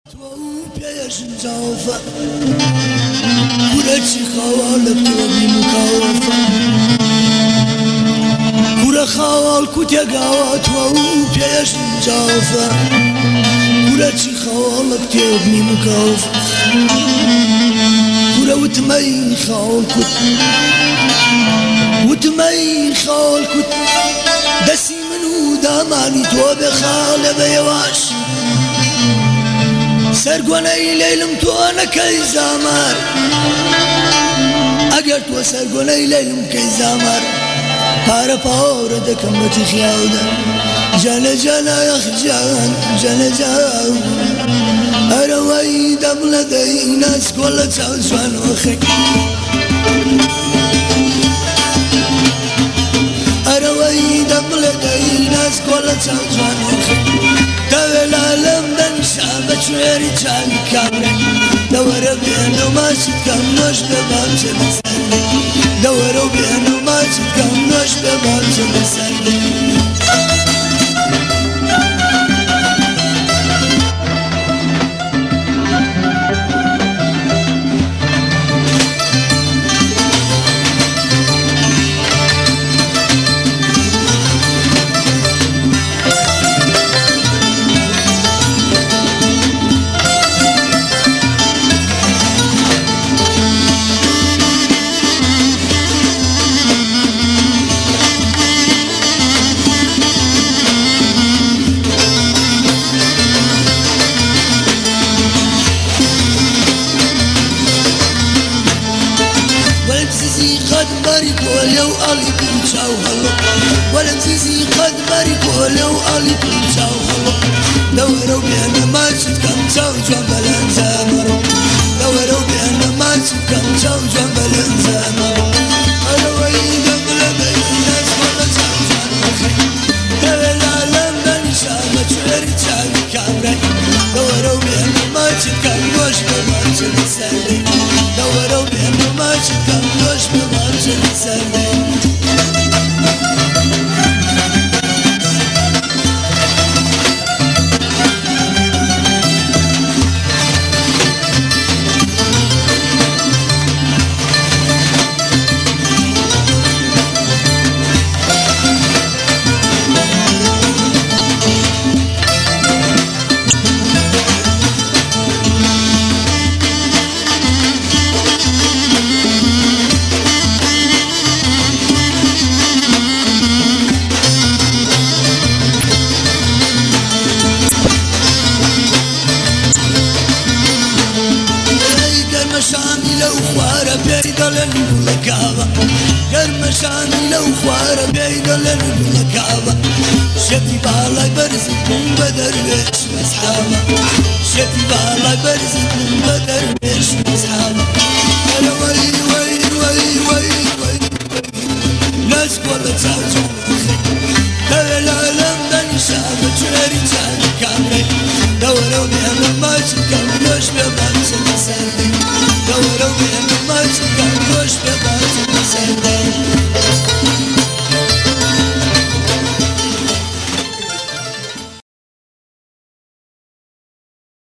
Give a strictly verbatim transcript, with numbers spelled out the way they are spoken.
جافة كرة خوالك توبي مكوفة كرة خوال كتيا قوات وبيش جافة كرة خوالك توبي مكوفة كرة وتمي خوال كت وتمي خوال كت دسي منو داماني توبي خال بيواش سرگونەی لەیلم تۆ نەکەی زامار ئەگەر تۆ سەرگۆنەی لەیلم کەی زامار پارە پاوەڕە دەکەم بەتی خیاودا جانە جانە یەخجان جانە جان ئەرەوەی دەبڵە دەی ناسکۆ لە چاو جوان وەخێک ئەرەوەی دەبڵە دەی ناسکۆ لە چاو جوان وەخێک دەوێ لالەم دەنیشا بە کوێری چاوی کامرێ دەوەرە بێنە و ماچت کەم نۆش بێ بامچە بەسەردێ دەوەرە و بێنە و ماچت کەم نۆش بێ بامچە بەسەردێ ولو أليك وشاو هلا ولا مزيزي قد بارك ولو أليك وشاو هلا دوروا بأنا ما شفت كم شاو جنبل انزامر دوروا بأنا ما شفت كم شاو جنبل انزامر أنا وين قبل بين الناس ولا شاو جنبل دور العالم بني شامة شعري شاوي كامري دوروا بأنا ما شفت كم وش بمارش السردي دوروا بأنا ما شفت كم وش بمارش السردي قرمشاني لو خوارة بعيدة لنقول كعبة شتي بالك برزقكم بدرويش واصحابه شتي بالك برزقكم بدرويش واصحابه أنا وي وي وي وي وي ناس ولا تساوي ترى العالم دني شابة شعري شعري كامري دوروا بأنا ما شكم نوش ببانش السردي دوروا بأنا